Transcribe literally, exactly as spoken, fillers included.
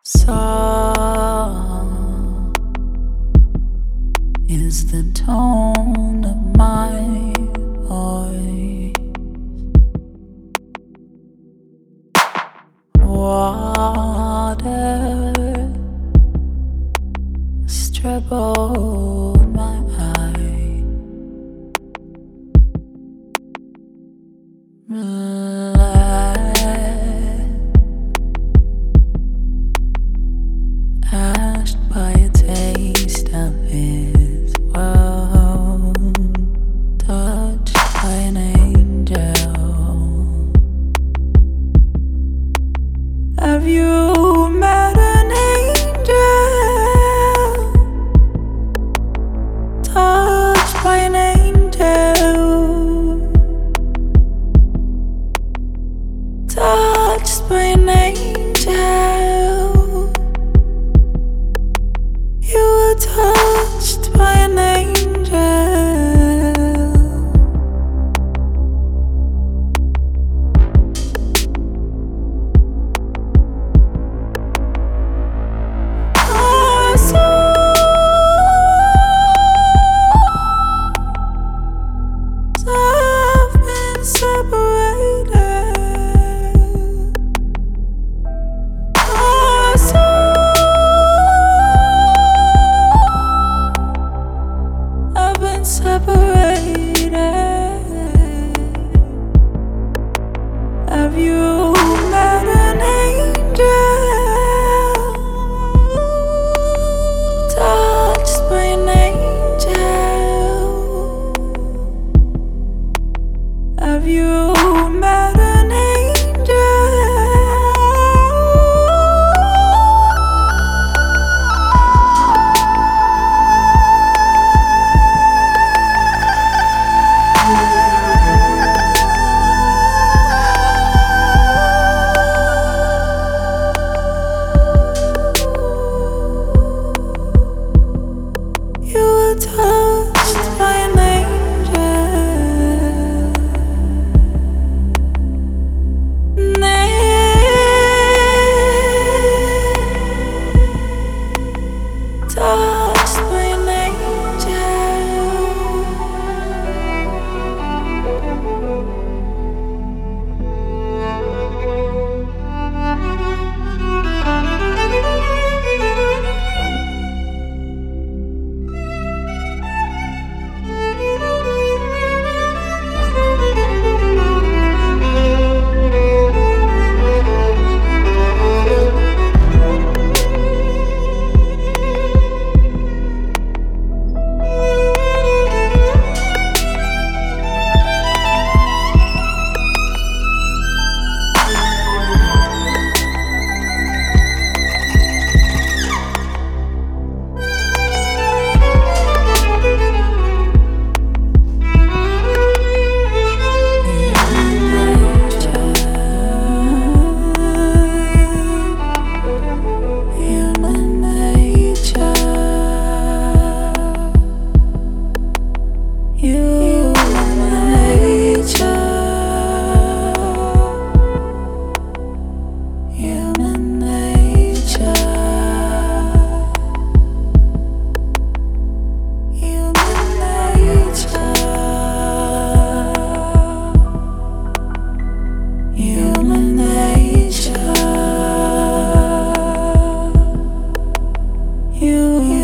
Song is the tone of my voice. Water has troubled my eye. Asked by a taste of his world, touched by an angel. Have you met an angel? Touched by an angel. Touched by an angel. You were touched by an angel. Our souls have been separated. Our souls have been separated. Have you met an angel? Touched by an angel. Have you met an angel? You were touched by an angel. Touched by an you